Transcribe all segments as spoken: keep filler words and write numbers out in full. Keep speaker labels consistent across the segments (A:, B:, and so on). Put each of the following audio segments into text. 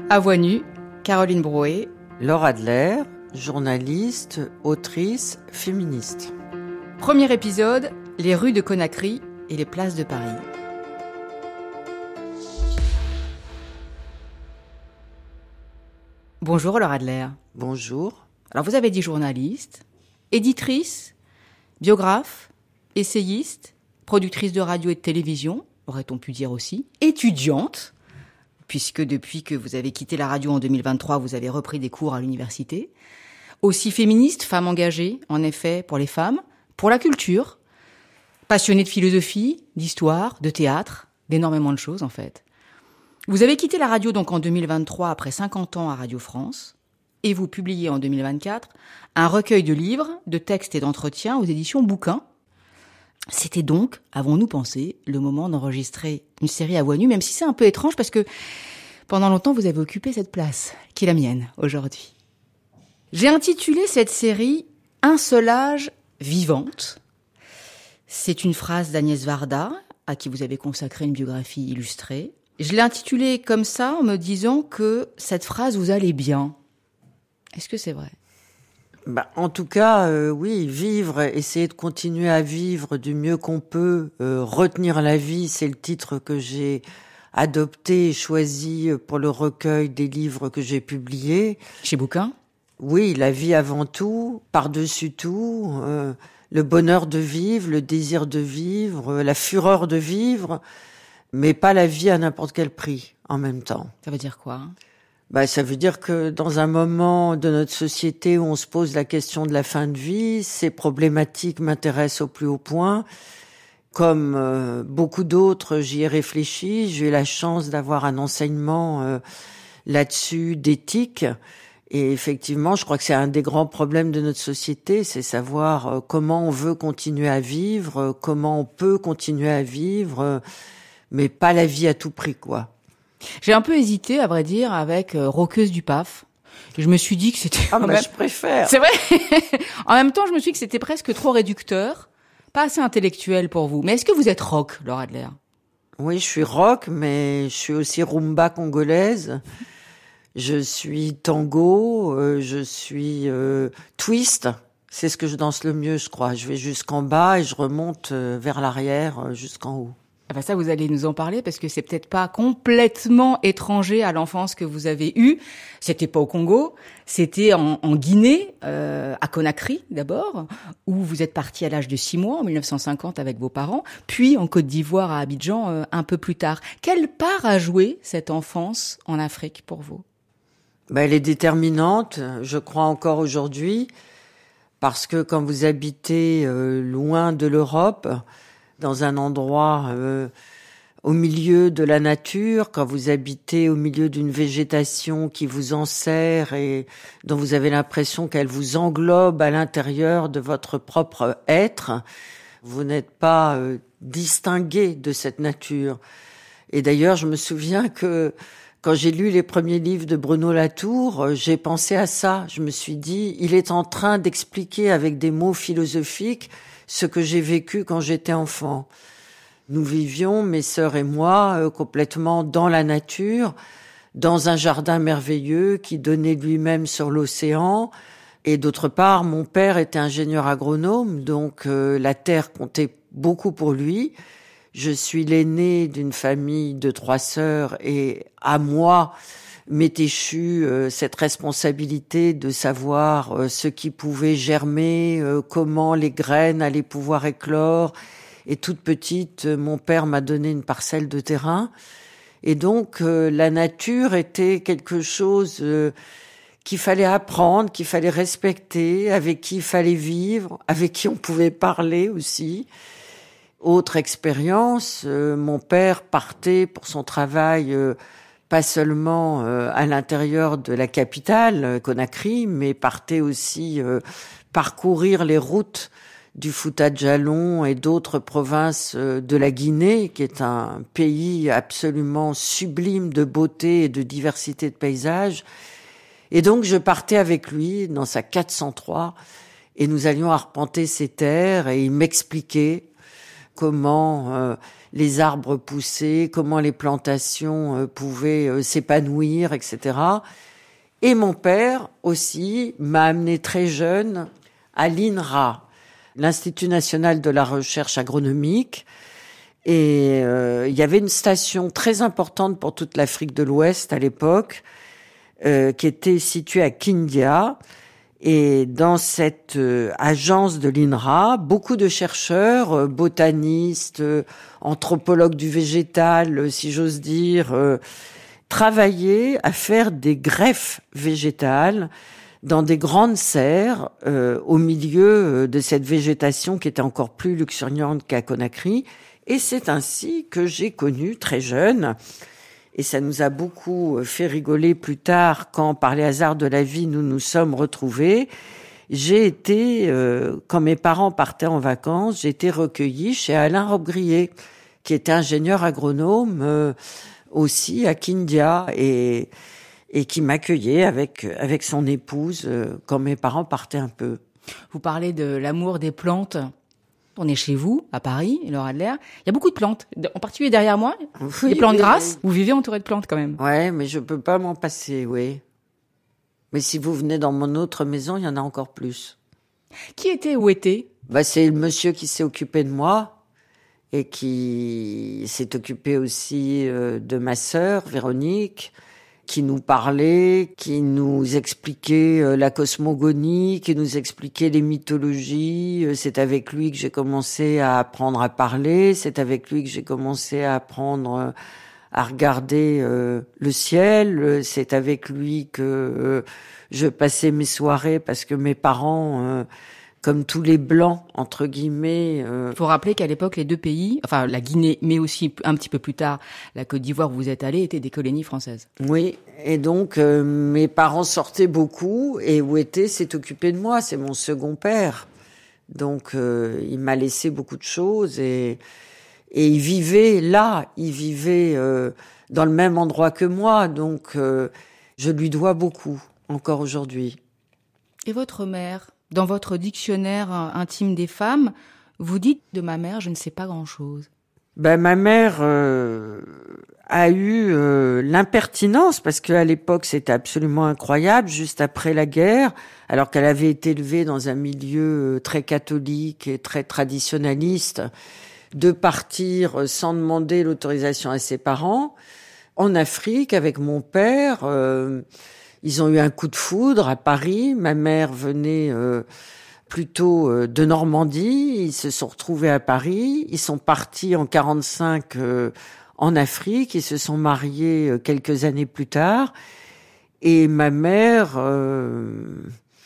A: À Voix Nue, Caroline Brouet.
B: Laure Adler, journaliste, autrice, féministe.
A: Premier épisode, les rues de Conakry et les places de Paris. Bonjour Laure Adler.
B: Bonjour.
A: Alors vous avez dit journaliste, éditrice, biographe, essayiste, productrice de radio et de télévision, aurait-on pu dire aussi, étudiante, puisque depuis que vous avez quitté la radio en deux mille vingt-trois, vous avez repris des cours à l'université. Aussi féministe, femme engagée, en effet, pour les femmes, pour la culture, passionnée de philosophie, d'histoire, de théâtre, d'énormément de choses en fait. Vous avez quitté la radio donc en deux mille vingt-trois, après cinquante ans à Radio France, et vous publiez en deux mille vingt-quatre un recueil de livres, de textes et d'entretiens aux éditions Bouquin. C'était donc, avons-nous pensé, le moment d'enregistrer une série à Voix Nue, même si c'est un peu étrange parce que pendant longtemps vous avez occupé cette place, qui est la mienne aujourd'hui. J'ai intitulé cette série « Un seul âge vivante ». C'est une phrase d'Agnès Varda, à qui vous avez consacré une biographie illustrée. Je l'ai intitulée comme ça en me disant que cette phrase vous allait bien. Est-ce que c'est vrai ?
B: Bah, en tout cas, euh, oui, vivre, essayer de continuer à vivre du mieux qu'on peut, euh, retenir la vie, c'est le titre que j'ai adopté et choisi pour le recueil des livres que j'ai publiés.
A: Chez Bouquin ?
B: Oui, la vie avant tout, par-dessus tout, euh, le bonheur de vivre, le désir de vivre, la fureur de vivre, mais pas la vie à n'importe quel prix en même temps.
A: Ça veut dire quoi ?
B: Bah, ça veut dire que dans un moment de notre société où on se pose la question de la fin de vie, ces problématiques m'intéressent au plus haut point. Comme euh, beaucoup d'autres, j'y ai réfléchi. J'ai eu la chance d'avoir un enseignement euh, là-dessus d'éthique. Et effectivement, je crois que c'est un des grands problèmes de notre société, c'est savoir euh, comment on veut continuer à vivre, euh, comment on peut continuer à vivre, euh, mais pas la vie à tout prix, quoi.
A: J'ai un peu hésité, à vrai dire, avec euh, Roqueuse du P A F. Je me suis dit que c'était...
B: Ah, bah,
A: même...
B: je préfère.
A: C'est vrai. En même temps, je me suis dit que c'était presque trop réducteur, pas assez intellectuel pour vous. Mais est-ce que vous êtes rock, Laure Adler ?
B: Oui, je suis rock, mais je suis aussi rumba congolaise. Je suis tango, euh, je suis euh, twist. C'est ce que je danse le mieux, je crois. Je vais jusqu'en bas et je remonte euh, vers l'arrière euh, jusqu'en haut.
A: Ah ben ça, vous allez nous en parler parce que c'est peut-être pas complètement étranger à l'enfance que vous avez eue. C'était pas au Congo, c'était en, en Guinée, euh, à Conakry d'abord, où vous êtes parti à l'âge de six mois en mille neuf cent cinquante avec vos parents, puis en Côte d'Ivoire à Abidjan euh, un peu plus tard. Quelle part a joué cette enfance en Afrique pour vous ?
B: Ben, elle est déterminante, je crois encore aujourd'hui, parce que quand vous habitez euh, loin de l'Europe, dans un endroit euh, au milieu de la nature, quand vous habitez au milieu d'une végétation qui vous enserre et dont vous avez l'impression qu'elle vous englobe à l'intérieur de votre propre être, vous n'êtes pas euh, distingué de cette nature. Et d'ailleurs, je me souviens que quand j'ai lu les premiers livres de Bruno Latour, j'ai pensé à ça. Je me suis dit, il est en train d'expliquer avec des mots philosophiques ce que j'ai vécu quand j'étais enfant. Nous vivions, mes sœurs et moi, euh, complètement dans la nature, dans un jardin merveilleux qui donnait lui-même sur l'océan. Et d'autre part, mon père était ingénieur agronome, donc euh, la terre comptait beaucoup pour lui. Je suis l'aînée d'une famille de trois sœurs et à moi m'est échue euh, cette responsabilité de savoir euh, ce qui pouvait germer, euh, comment les graines allaient pouvoir éclore. Et toute petite, euh, mon père m'a donné une parcelle de terrain. Et donc, euh, la nature était quelque chose euh, qu'il fallait apprendre, qu'il fallait respecter, avec qui il fallait vivre, avec qui on pouvait parler aussi. Autre expérience, euh, mon père partait pour son travail euh, pas seulement euh, à l'intérieur de la capitale, euh, Conakry, mais partait aussi euh, parcourir les routes du Fouta-Djallon et d'autres provinces euh, de la Guinée, qui est un pays absolument sublime de beauté et de diversité de paysages. Et donc je partais avec lui dans sa quatre cent trois et nous allions arpenter ces terres et il m'expliquait comment euh, les arbres poussaient, comment les plantations euh, pouvaient euh, s'épanouir, et cetera. Et mon père aussi m'a amené très jeune à l'I N R A, l'Institut national de la recherche agronomique. Et euh, il y avait une station très importante pour toute l'Afrique de l'Ouest à l'époque, euh, qui était située à Kindia. Et dans cette euh, agence de l'I N R A, beaucoup de chercheurs, euh, botanistes, euh, anthropologues du végétal, euh, si j'ose dire, euh, travaillaient à faire des greffes végétales dans des grandes serres euh, au milieu de cette végétation qui était encore plus luxuriante qu'à Conakry. Et c'est ainsi que j'ai connu très jeune, et ça nous a beaucoup fait rigoler plus tard quand, par les hasards de la vie, nous nous sommes retrouvés. J'ai été, euh, quand mes parents partaient en vacances, j'ai été recueillie chez Alain Robbe-Grillet, qui était ingénieur agronome euh, aussi à Kindia, et, et qui m'accueillait avec, avec son épouse euh, quand mes parents partaient un peu.
A: Vous parlez de l'amour des plantes. On est chez vous, à Paris, Laure Adler. Il y a beaucoup de plantes, en particulier derrière moi.
B: Oui,
A: des plantes
B: oui,
A: grasses.
B: oui.
A: Vous vivez entouré de plantes quand même.
B: Ouais, mais je peux pas m'en passer, oui. Mais si vous venez dans mon autre maison, il y en a encore plus.
A: Qui était ou était ?
B: Bah, c'est le monsieur qui s'est occupé de moi et qui s'est occupé aussi euh, de ma sœur, Véronique, qui nous parlait, qui nous expliquait euh, la cosmogonie, qui nous expliquait les mythologies. Euh, c'est avec lui que j'ai commencé à apprendre à parler. C'est avec lui que j'ai commencé à apprendre euh, à regarder euh, le ciel. C'est avec lui que euh, je passais mes soirées parce que mes parents... Euh, comme tous les blancs, entre guillemets. Euh...
A: Il faut rappeler qu'à l'époque, les deux pays, enfin la Guinée, mais aussi un petit peu plus tard, la Côte d'Ivoire où vous êtes allés, étaient des colonies françaises.
B: Oui, et donc euh, mes parents sortaient beaucoup et Ouété s'est occupé de moi, c'est mon second père. Donc euh, il m'a laissé beaucoup de choses et, et il vivait là, il vivait euh, dans le même endroit que moi, donc euh, je lui dois beaucoup, encore aujourd'hui.
A: Et votre mère ? Dans votre dictionnaire intime des femmes, vous dites de ma mère, je ne sais pas grand-chose.
B: Ben ma mère euh, a eu euh, l'impertinence, parce qu'à l'époque c'était absolument incroyable, juste après la guerre, alors qu'elle avait été élevée dans un milieu très catholique et très traditionnaliste, de partir sans demander l'autorisation à ses parents en Afrique avec mon père. Euh, Ils ont eu un coup de foudre à Paris. Ma mère venait euh, plutôt euh, de Normandie. Ils se sont retrouvés à Paris. Ils sont partis en quarante-cinq euh, en Afrique. Ils se sont mariés euh, quelques années plus tard. Et ma mère euh,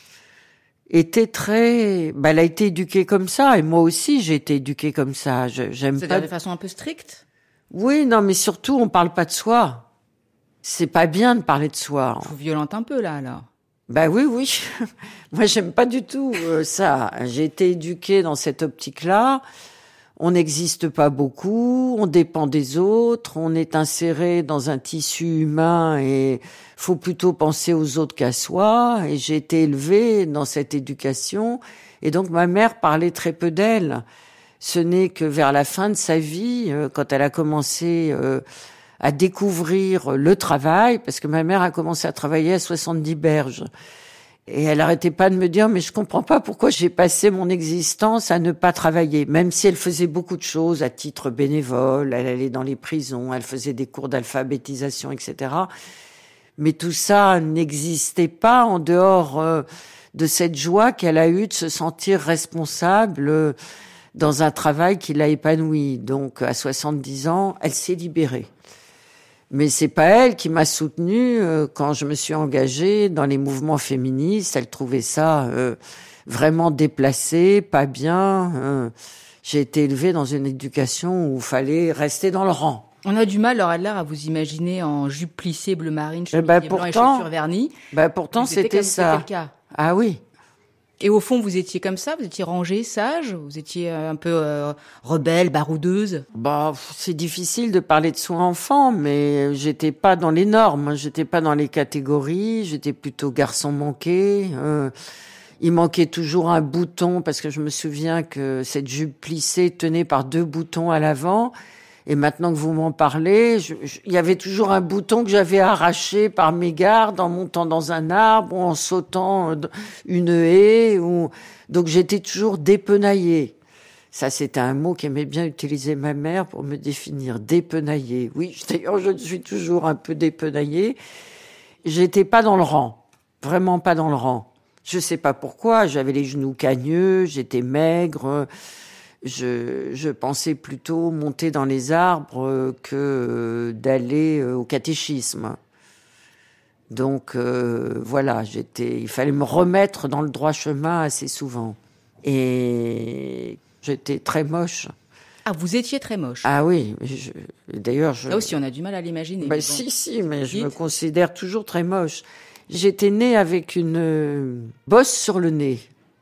B: était très... Bah, elle a été éduquée comme ça. Et moi aussi, j'ai été éduquée comme ça. Je, j'aime
A: C'est-à-dire
B: pas...
A: de façon un peu stricte ?
B: Oui, non, mais surtout, on parle pas de soi. C'est pas bien de parler de soi.
A: Je vous violente un peu, là, alors.
B: Ben oui, oui. Moi, j'aime pas du tout euh, ça. J'ai été éduquée dans cette optique-là. On n'existe pas beaucoup, on dépend des autres, on est inséré dans un tissu humain et faut plutôt penser aux autres qu'à soi. Et j'ai été élevée dans cette éducation. Et donc, ma mère parlait très peu d'elle. Ce n'est que vers la fin de sa vie, euh, quand elle a commencé... Euh, à découvrir le travail, parce que ma mère a commencé à travailler à soixante-dix berges. Et elle arrêtait pas de me dire, mais je comprends pas pourquoi j'ai passé mon existence à ne pas travailler, même si elle faisait beaucoup de choses à titre bénévole, elle allait dans les prisons, elle faisait des cours d'alphabétisation, et cetera. Mais tout ça n'existait pas en dehors euh, de cette joie qu'elle a eue de se sentir responsable euh, dans un travail qui l'a épanouie. Donc, à soixante-dix ans, elle s'est libérée. Mais c'est pas elle qui m'a soutenue euh, quand je me suis engagée dans les mouvements féministes. Elle trouvait ça euh, vraiment déplacé, pas bien. Euh, j'ai été élevée dans une éducation où il fallait rester dans le rang.
A: On a du mal, Laure Adler, à vous imaginer en jupe plissée bleu marine, chemisier
B: ben,
A: blanc
B: pourtant,
A: et chaussures vernies.
B: Ben pourtant, c'était ça.
A: C'était le cas.
B: Ah oui.
A: Et au fond, vous étiez comme ça, vous étiez rangée, sage, vous étiez un peu euh, rebelle, baroudeuse.
B: Bah, c'est difficile de parler de soi enfant, mais j'étais pas dans les normes, j'étais pas dans les catégories, j'étais plutôt garçon manqué. Euh, Il manquait toujours un bouton parce que je me souviens que cette jupe plissée tenait par deux boutons à l'avant. Et maintenant que vous m'en parlez, je, je, il y avait toujours un bouton que j'avais arraché par mégarde en montant dans un arbre ou en sautant une haie. Ou... Donc j'étais toujours dépenaillée. Ça, c'était un mot qu'aimait bien utiliser ma mère pour me définir. Dépenaillée. Oui, d'ailleurs, je suis toujours un peu dépenaillée. J'étais pas dans le rang. Vraiment pas dans le rang. Je sais pas pourquoi. J'avais les genoux cagneux, j'étais maigre. Je, je pensais plutôt monter dans les arbres que d'aller au catéchisme. Donc euh, voilà, j'étais, il fallait me remettre dans le droit chemin assez souvent. Et j'étais très moche.
A: Ah, vous étiez très moche.
B: Ah oui, je, d'ailleurs... Je,
A: Là aussi, on a du mal à l'imaginer.
B: Ben, bon. Si, si, mais Dites. Je me considère toujours très moche. J'étais née avec une euh, bosse sur le nez.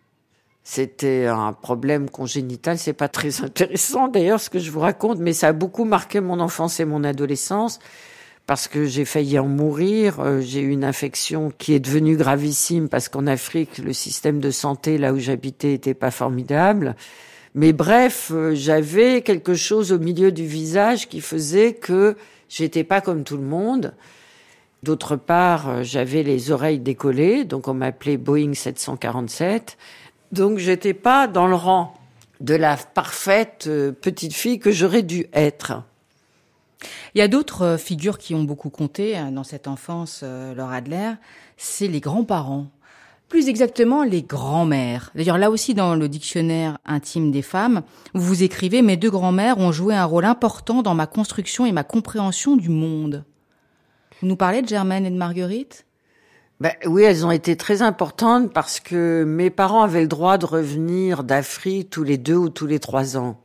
B: C'était un problème congénital, c'est pas très intéressant d'ailleurs ce que je vous raconte, mais ça a beaucoup marqué mon enfance et mon adolescence parce que j'ai failli en mourir. J'ai eu une infection qui est devenue gravissime parce qu'en Afrique, le système de santé là où j'habitais était pas formidable. Mais bref, j'avais quelque chose au milieu du visage qui faisait que j'étais pas comme tout le monde. D'autre part, j'avais les oreilles décollées, donc on m'appelait Boeing sept cent quarante-sept. Donc, j'étais pas dans le rang de la parfaite petite fille que j'aurais dû être.
A: Il y a d'autres figures qui ont beaucoup compté dans cette enfance, Laure Adler, c'est les grands-parents. Plus exactement, les grands-mères. D'ailleurs, là aussi, dans le dictionnaire intime des femmes, vous écrivez « Mes deux grands-mères ont joué un rôle important dans ma construction et ma compréhension du monde ». Vous nous parlez de Germaine et de Marguerite ?
B: Ben, oui, elles ont été très importantes parce que mes parents avaient le droit de revenir d'Afrique tous les deux ou tous les trois ans.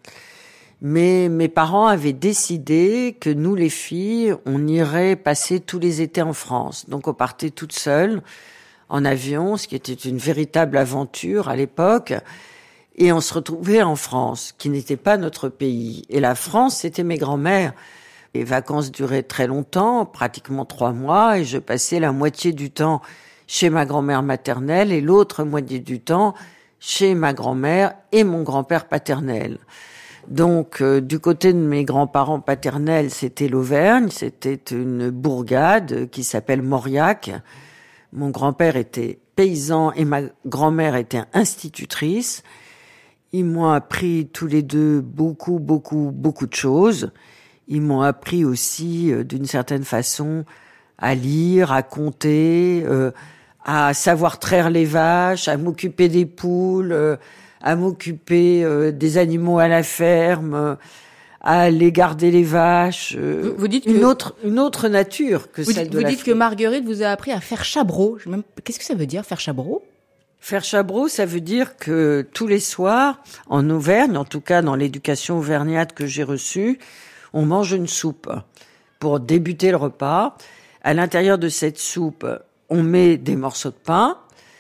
B: Mais mes parents avaient décidé que nous, les filles, on irait passer tous les étés en France. Donc on partait toutes seules en avion, ce qui était une véritable aventure à l'époque. Et on se retrouvait en France, qui n'était pas notre pays. Et la France, c'était mes grands-mères. Les vacances duraient très longtemps, pratiquement trois mois, et je passais la moitié du temps chez ma grand-mère maternelle et l'autre moitié du temps chez ma grand-mère et mon grand-père paternel. Donc, euh, du côté de mes grands-parents paternels, c'était l'Auvergne, c'était une bourgade qui s'appelle Mauriac. Mon grand-père était paysan et ma grand-mère était institutrice. Ils m'ont appris tous les deux beaucoup, beaucoup, beaucoup de choses. Ils m'ont appris aussi, euh, d'une certaine façon, à lire, à compter, euh, à savoir traire les vaches, à m'occuper des poules, euh, à m'occuper euh, des animaux à la ferme, euh, à aller garder les vaches. Euh,
A: vous, vous dites
B: une
A: que...
B: autre, une autre nature que
A: vous
B: celle
A: dites,
B: de
A: Vous
B: l'Afrique.
A: dites que Marguerite vous a appris à faire chabreau. Je même... Qu'est-ce que ça veut dire, faire chabreau ?
B: Faire chabreau, ça veut dire que tous les soirs, en Auvergne, en tout cas dans l'éducation auvergnate que j'ai reçue, on mange une soupe pour débuter le repas. À l'intérieur de cette soupe, on met des morceaux de pain.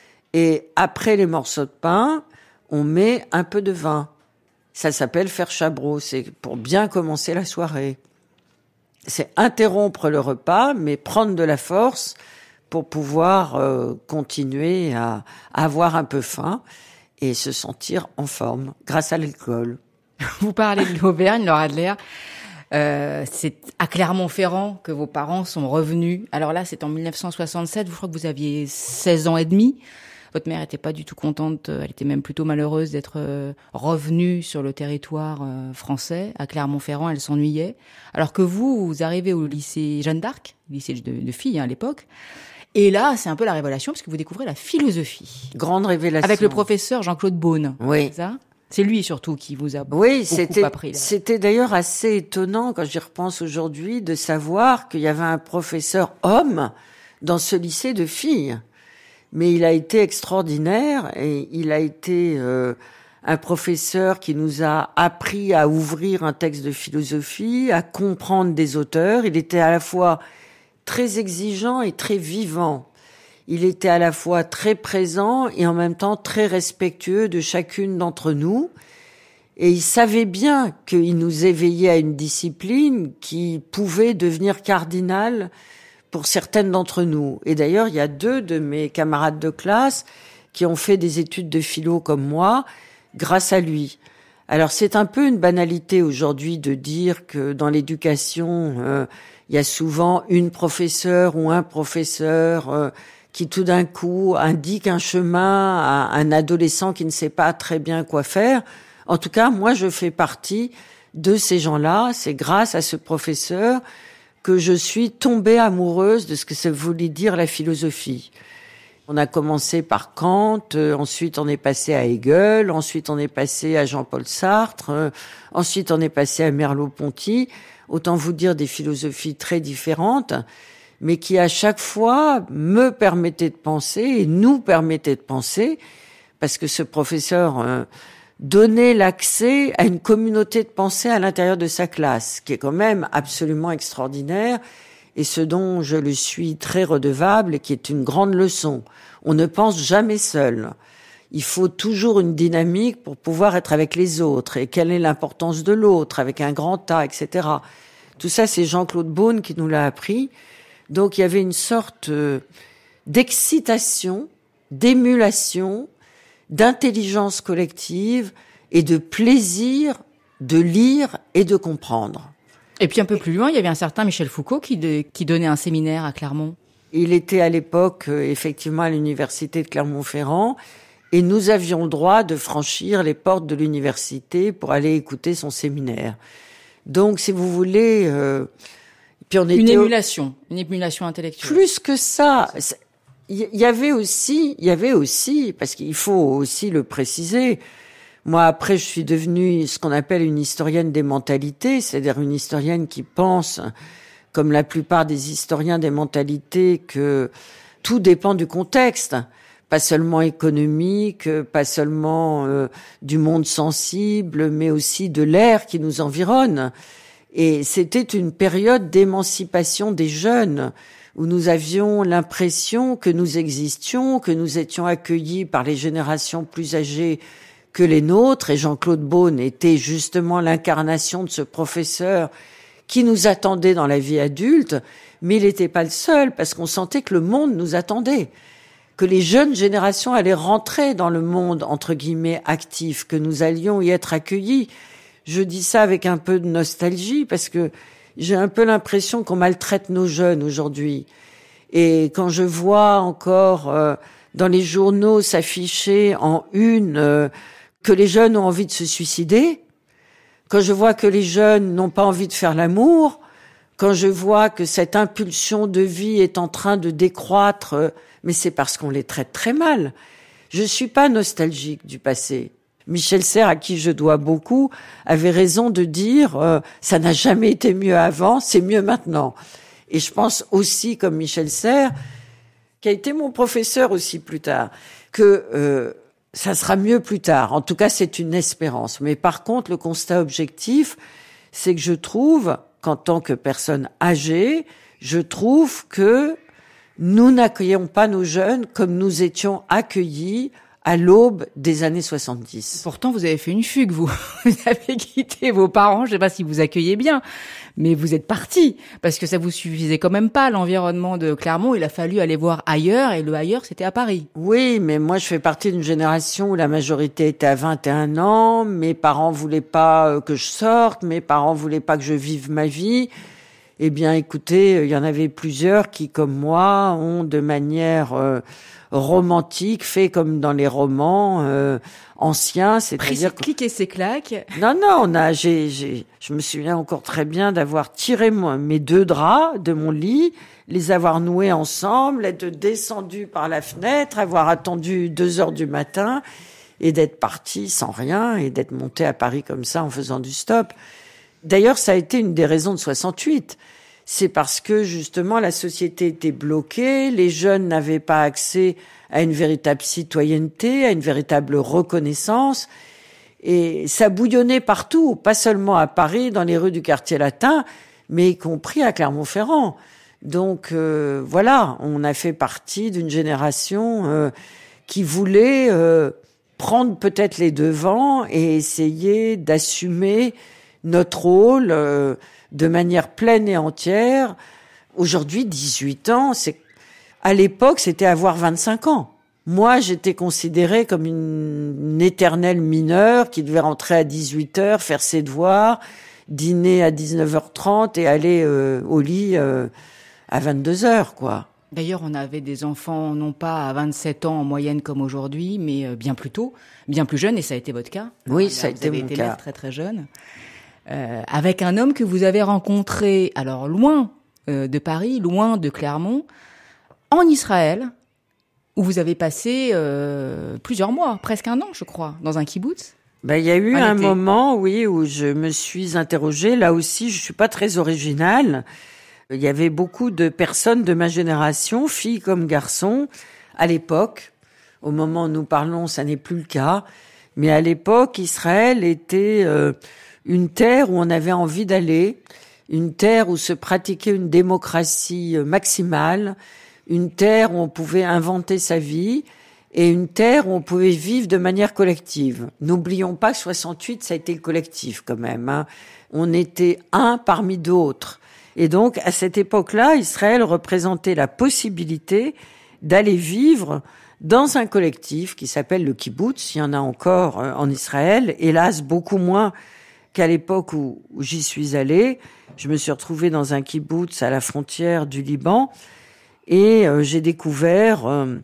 B: Et après les morceaux de pain, on met un peu de vin. Ça s'appelle faire chabreau. C'est pour bien commencer la soirée. C'est interrompre le repas, mais prendre de la force pour pouvoir euh, continuer à, à avoir un peu faim et se sentir en forme grâce à l'alcool.
A: Vous parlez de l'Auvergne, Laure Adler. Euh, c'est à Clermont-Ferrand que vos parents sont revenus. Alors là, c'est en mille neuf cent soixante-sept. Je crois que vous aviez seize ans et demi. Votre mère était pas du tout contente. Elle était même plutôt malheureuse d'être revenue sur le territoire français. À Clermont-Ferrand, elle s'ennuyait. Alors que vous, vous arrivez au lycée Jeanne d'Arc, lycée de, de filles hein, à l'époque. Et là, c'est un peu la révélation parce que vous découvrez la philosophie.
B: Grande révélation.
A: Avec le professeur Jean-Claude Beaune.
B: Oui.
A: C'est ça ? C'est lui surtout qui vous a
B: oui,
A: beaucoup
B: c'était,
A: appris. Là.
B: C'était d'ailleurs assez étonnant quand j'y repense aujourd'hui de savoir qu'il y avait un professeur homme dans ce lycée de filles. Mais il a été extraordinaire et il a été euh, un professeur qui nous a appris à ouvrir un texte de philosophie, à comprendre des auteurs. Il était à la fois très exigeant et très vivant. Il était à la fois très présent et en même temps très respectueux de chacune d'entre nous. Et il savait bien qu'il nous éveillait à une discipline qui pouvait devenir cardinale pour certaines d'entre nous. Et d'ailleurs, il y a deux de mes camarades de classe qui ont fait des études de philo comme moi, grâce à lui. Alors c'est un peu une banalité aujourd'hui de dire que dans l'éducation, euh, il y a souvent une professeure ou un professeur euh, qui tout d'un coup indique un chemin à un adolescent qui ne sait pas très bien quoi faire. En tout cas, moi je fais partie de ces gens-là. C'est grâce à ce professeur que je suis tombée amoureuse de ce que ça voulait dire la philosophie. On a commencé par Kant, euh, ensuite on est passé à Hegel, ensuite on est passé à Jean-Paul Sartre, euh, ensuite on est passé à Merleau-Ponty. Autant vous dire des philosophies très différentes, mais qui à chaque fois me permettaient de penser et nous permettaient de penser, parce que ce professeur euh, donnait l'accès à une communauté de pensée à l'intérieur de sa classe, qui est quand même absolument extraordinaire. Et ce dont je le suis très redevable et qui est une grande leçon. On ne pense jamais seul. Il faut toujours une dynamique pour pouvoir être avec les autres. Et quelle est l'importance de l'autre, avec un grand A, et cetera. Tout ça, c'est Jean-Claude Beaune qui nous l'a appris. Donc il y avait une sorte d'excitation, d'émulation, d'intelligence collective et de plaisir de lire et de comprendre.
A: Et puis un peu plus loin, il y avait un certain Michel Foucault qui, de, qui donnait un séminaire à Clermont.
B: Il était à l'époque euh, effectivement à l'université de Clermont-Ferrand et nous avions le droit de franchir les portes de l'université pour aller écouter son séminaire. Donc si vous voulez... Euh, puis on était
A: une émulation, au... une émulation intellectuelle.
B: Plus que ça, il y avait aussi, il y avait aussi, parce qu'il faut aussi le préciser... Moi, après, je suis devenue ce qu'on appelle une historienne des mentalités, c'est-à-dire une historienne qui pense, comme la plupart des historiens des mentalités, que tout dépend du contexte, pas seulement économique, pas seulement euh, du monde sensible, mais aussi de l'air qui nous environne. Et c'était une période d'émancipation des jeunes, où nous avions l'impression que nous existions, que nous étions accueillis par les générations plus âgées que les nôtres, et Jean-Claude Beaune était justement l'incarnation de ce professeur qui nous attendait dans la vie adulte, mais il n'était pas le seul, parce qu'on sentait que le monde nous attendait, que les jeunes générations allaient rentrer dans le monde, entre guillemets, actif, que nous allions y être accueillis. Je dis ça avec un peu de nostalgie, parce que j'ai un peu l'impression qu'on maltraite nos jeunes aujourd'hui. Et quand je vois encore euh, dans les journaux s'afficher en une... Euh, que les jeunes ont envie de se suicider, quand je vois que les jeunes n'ont pas envie de faire l'amour, quand je vois que cette impulsion de vie est en train de décroître, mais c'est parce qu'on les traite très mal. Je suis pas nostalgique du passé. Michel Serres, à qui je dois beaucoup, avait raison de dire euh, ça n'a jamais été mieux avant, c'est mieux maintenant. Et je pense aussi, comme Michel Serres, qui a été mon professeur aussi plus tard, que euh, ça sera mieux plus tard. En tout cas, c'est une espérance. Mais par contre, le constat objectif, c'est que je trouve qu'en tant que personne âgée, je trouve que nous n'accueillons pas nos jeunes comme nous étions accueillis à l'aube des années soixante-dix.
A: Pourtant, vous avez fait une fugue, vous. Vous avez quitté vos parents, je ne sais pas si vous accueillez bien, mais vous êtes partis, parce que ça vous suffisait quand même pas, l'environnement de Clermont, il a fallu aller voir ailleurs, et le ailleurs, c'était à Paris.
B: Oui, mais moi, je fais partie d'une génération où la majorité était à vingt et un ans, mes parents voulaient pas que je sorte, mes parents voulaient pas que je vive ma vie. Eh bien, écoutez, il y en avait plusieurs qui, comme moi, ont de manière... Euh, romantique, fait comme dans les romans euh, anciens, c'est-à-dire
A: que... clic et c'est claque.
B: Non, non, on a, j'ai, j'ai, je me souviens encore très bien d'avoir tiré moi, mes deux draps de mon lit, les avoir noués ensemble, être descendu par la fenêtre, avoir attendu deux heures du matin et d'être parti sans rien et d'être monté à Paris comme ça en faisant du stop. D'ailleurs, ça a été une des raisons de soixante-huit. C'est parce que, justement, la société était bloquée, les jeunes n'avaient pas accès à une véritable citoyenneté, à une véritable reconnaissance, et ça bouillonnait partout, pas seulement à Paris, dans les rues du quartier latin, mais y compris à Clermont-Ferrand. Donc, euh, voilà, on a fait partie d'une génération euh, qui voulait euh, prendre peut-être les devants et essayer d'assumer notre rôle euh, de manière pleine et entière. Aujourd'hui, dix-huit ans, c'est, à l'époque, c'était avoir vingt-cinq ans. Moi, j'étais considérée comme une, une éternelle mineure qui devait rentrer à dix-huit heures, faire ses devoirs, dîner à dix-neuf heures trente et aller euh, au lit euh, à vingt-deux heures, quoi.
A: D'ailleurs, on avait des enfants, non pas à vingt-sept ans en moyenne comme aujourd'hui, mais bien plus tôt, bien plus jeunes, et ça a été votre cas.
B: Oui,
A: Là,
B: ça a
A: vous
B: été
A: avez
B: mon
A: été
B: cas.
A: mère très très jeune. Euh, avec un homme que vous avez rencontré, alors loin euh, de Paris, loin de Clermont, en Israël, où vous avez passé euh, plusieurs mois, presque un an, je crois, dans un kibboutz.
B: Ben, il y a eu
A: En
B: un
A: été.
B: moment, oui, où je me suis interrogée. Là aussi, je suis pas très originale. Il y avait beaucoup de personnes de ma génération, filles comme garçons, à l'époque. Au moment où nous parlons, ça n'est plus le cas. Mais à l'époque, Israël était euh, une terre où on avait envie d'aller, une terre où se pratiquait une démocratie maximale, une terre où on pouvait inventer sa vie et une terre où on pouvait vivre de manière collective. N'oublions pas que soixante-huit, ça a été le collectif quand même, hein. On était un parmi d'autres. Et donc, à cette époque-là, Israël représentait la possibilité d'aller vivre dans un collectif qui s'appelle le kibboutz. Il y en a encore en Israël, hélas beaucoup moins qu'à l'époque où, où j'y suis allée. Je me suis retrouvée dans un kibboutz à la frontière du Liban et euh, j'ai découvert euh,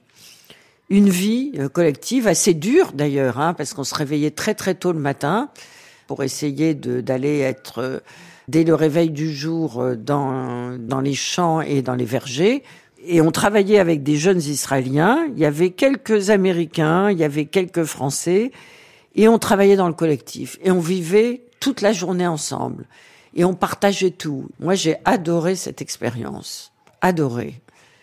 B: une vie euh, collective assez dure d'ailleurs, hein, parce qu'on se réveillait très très tôt le matin pour essayer de, d'aller être euh, dès le réveil du jour euh, dans, dans les champs et dans les vergers. Et on travaillait avec des jeunes Israéliens, il y avait quelques Américains, il y avait quelques Français, et on travaillait dans le collectif. Et on vivait toute la journée ensemble. Et on partageait tout. Moi, j'ai adoré cette expérience. Adoré.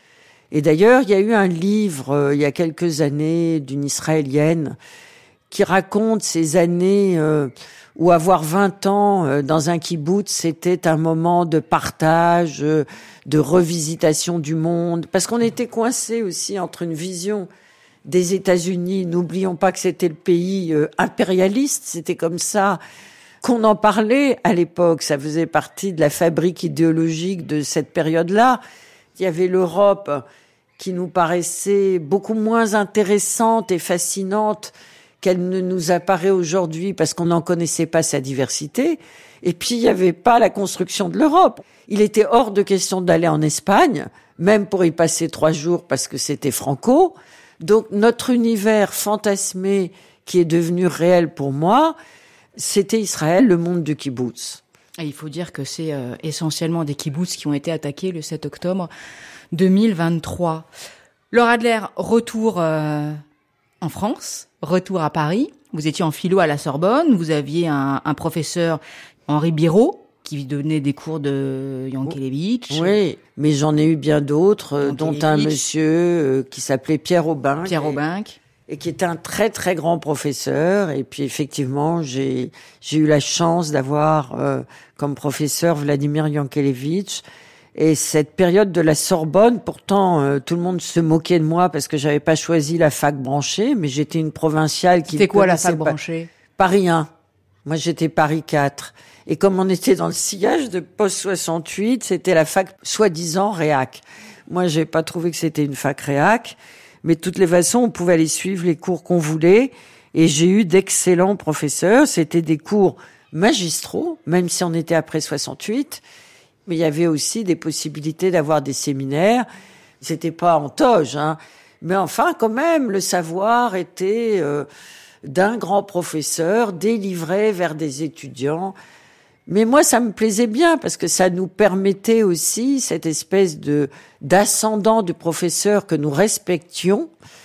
B: Et d'ailleurs, il y a eu un livre, euh, il y a quelques années, d'une Israélienne, qui raconte ces années euh, où avoir vingt ans euh, dans un kibboutz, c'était un moment de partage, euh, de revisitation du monde. Parce qu'on était coincés aussi entre une vision des États-Unis. N'oublions pas que c'était le pays euh, impérialiste, c'était comme ça qu'on en parlait à l'époque. Ça faisait partie de la fabrique idéologique de cette période-là. Il y avait l'Europe qui nous paraissait beaucoup moins intéressante et fascinante qu'elle ne nous apparaît aujourd'hui parce qu'on n'en connaissait pas sa diversité. Et puis, il n'y avait pas la construction de l'Europe. Il était hors de question d'aller en Espagne, même pour y passer trois jours parce que c'était franco. Donc, notre univers fantasmé qui est devenu réel pour moi, c'était Israël, le monde du kibboutz.
A: Et il faut dire que c'est euh, essentiellement des kibboutz qui ont été attaqués le sept octobre deux mille vingt-trois. Laura Adler, retour euh, en France, retour à Paris. Vous étiez en philo à la Sorbonne, vous aviez un, un professeur, Henri Biraud, qui donnait des cours de Yankelevitch.
B: Oui, mais j'en ai eu bien d'autres, euh, dont un monsieur euh, qui s'appelait Pierre Aubin.
A: Pierre Aubin.
B: Et qui était un très très grand professeur. Et puis effectivement, j'ai j'ai eu la chance d'avoir euh, comme professeur Vladimir Yankelevitch. Et cette période de la Sorbonne, pourtant euh, tout le monde se moquait de moi parce que j'avais pas choisi la fac branchée, mais j'étais une provinciale qui.
A: C'était quoi la fac branchée?
B: Paris un. Moi j'étais Paris quatre. Et comme on était dans le sillage de post soixante-huit, c'était la fac soi-disant réac. Moi j'ai pas trouvé que c'était une fac réac. Mais de toutes les façons, on pouvait aller suivre les cours qu'on voulait. Et j'ai eu d'excellents professeurs. C'était des cours magistraux, même si on était après soixante-huit. Mais il y avait aussi des possibilités d'avoir des séminaires. C'était pas en toge, hein. Mais enfin, quand même, le savoir était euh, d'un grand professeur délivré vers des étudiants. Mais moi, ça me plaisait bien parce que ça nous permettait aussi cette espèce de d'ascendant du professeur que nous respections.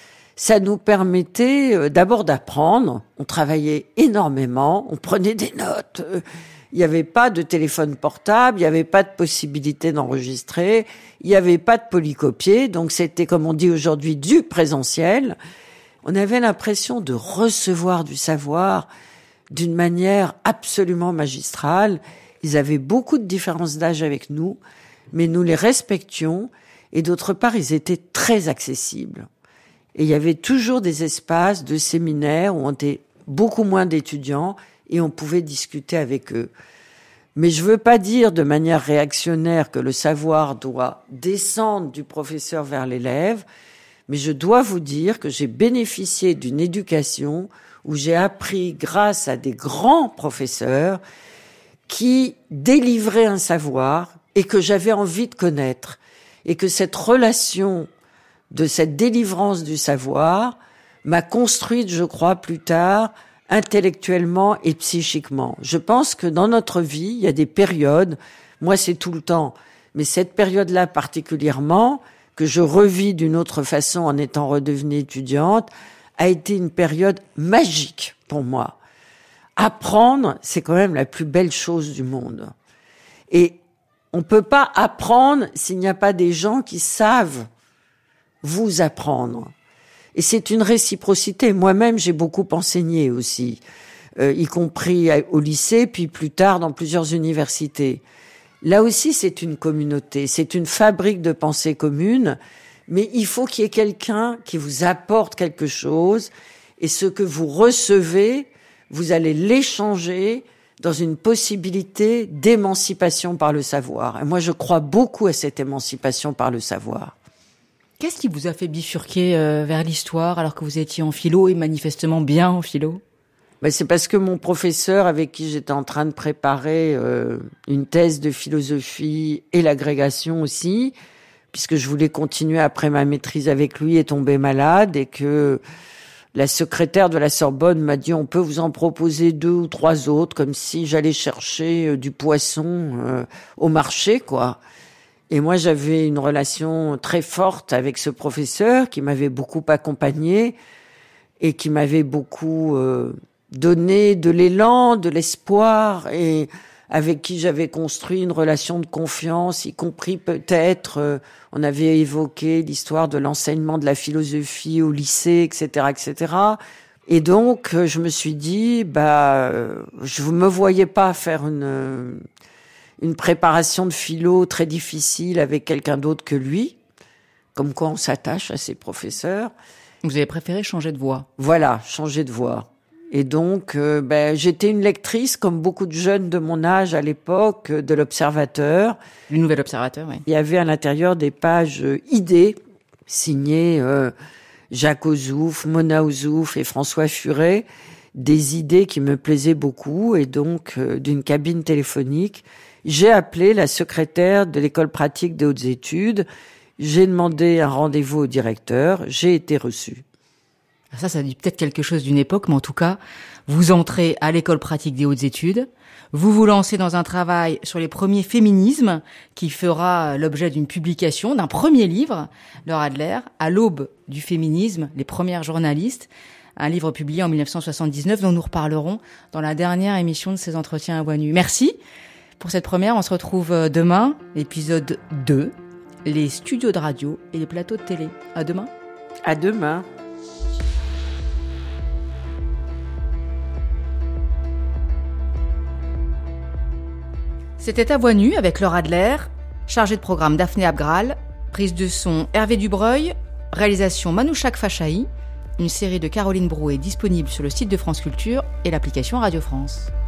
B: Ça nous permettait euh, d'abord d'apprendre. On travaillait énormément, on prenait des notes. Il n'y avait pas de téléphone portable, il n'y avait pas de possibilité d'enregistrer, il n'y avait pas de polycopier. Donc c'était, comme on dit aujourd'hui, du présentiel. On avait l'impression de recevoir du savoir d'une manière absolument magistrale. Ils avaient beaucoup de différences d'âge avec nous, mais nous les respections. Et d'autre part, ils étaient très accessibles. Et il y avait toujours des espaces de séminaires où on était beaucoup moins d'étudiants et on pouvait discuter avec eux. Mais je veux pas dire de manière réactionnaire que le savoir doit descendre du professeur vers l'élève, Mais je dois vous dire que j'ai bénéficié d'une éducation où j'ai appris grâce à des grands professeurs qui délivraient un savoir et que j'avais envie de connaître. Et que cette relation de cette délivrance du savoir m'a construite, je crois, plus tard, intellectuellement et psychiquement. Je pense que dans notre vie, il y a des périodes, moi c'est tout le temps, mais cette période-là particulièrement, que je revis d'une autre façon en étant redevenue étudiante, a été une période magique pour moi. Apprendre, c'est quand même la plus belle chose du monde. Et on peut pas apprendre s'il n'y a pas des gens qui savent vous apprendre. Et c'est une réciprocité. Moi-même, j'ai beaucoup enseigné aussi, euh, y compris au lycée, puis plus tard dans plusieurs universités. Là aussi, c'est une communauté, c'est une fabrique de pensée commune, mais il faut qu'il y ait quelqu'un qui vous apporte quelque chose, et ce que vous recevez, vous allez l'échanger dans une possibilité d'émancipation par le savoir. Et moi, je crois beaucoup à cette émancipation par le savoir.
A: Qu'est-ce qui vous a fait bifurquer euh, vers l'histoire alors que vous étiez en philo et manifestement bien en philo ?
B: Ben, c'est parce que mon professeur avec qui j'étais en train de préparer euh, une thèse de philosophie et l'agrégation aussi, puisque je voulais continuer après ma maîtrise avec lui, est tombé malade et que la secrétaire de la Sorbonne m'a dit on peut vous en proposer deux ou trois autres, comme si j'allais chercher euh, du poisson euh, au marché, quoi. Et moi, j'avais une relation très forte avec ce professeur qui m'avait beaucoup accompagné et qui m'avait beaucoup euh, donné de l'élan, de l'espoir, et avec qui j'avais construit une relation de confiance, y compris peut-être, euh, on avait évoqué l'histoire de l'enseignement de la philosophie au lycée, et cetera, et cetera. Et donc, euh, je me suis dit, bah, euh, je me voyais pas faire une... Euh, une préparation de philo très difficile avec quelqu'un d'autre que lui, comme quoi on s'attache à ses professeurs.
A: Vous avez préféré changer de voie ?
B: Voilà, changer de voie. Et donc, euh, ben, j'étais une lectrice, comme beaucoup de jeunes de mon âge à l'époque, de l'Observateur.
A: Le Nouvel Observateur, oui.
B: Il y avait à l'intérieur des pages euh, idées, signées euh, Jacques Ozouf, Mona Ozouf et François Furet, des idées qui me plaisaient beaucoup, et donc euh, d'une cabine téléphonique. J'ai appelé la secrétaire de l'école pratique des hautes études. J'ai demandé un rendez-vous au directeur. J'ai été reçue.
A: Ça, ça dit peut-être quelque chose d'une époque, mais en tout cas, vous entrez à l'école pratique des hautes études. Vous vous lancez dans un travail sur les premiers féminismes qui fera l'objet d'une publication, d'un premier livre, Laure Adler, à l'aube du féminisme, les premières journalistes. Un livre publié en dix-neuf cent soixante-dix-neuf dont nous reparlerons dans la dernière émission de ces entretiens à voix nue. Merci. Pour cette première, on se retrouve demain, épisode deux, les studios de radio et les plateaux de télé. À demain.
B: À demain.
A: C'était à voix nue avec Laure Adler, chargée de programme Daphné Abgral, prise de son Hervé Dubreuil, réalisation Manouchak Fachahi. Une série de Caroline Brouet disponible sur le site de France Culture et l'application Radio France.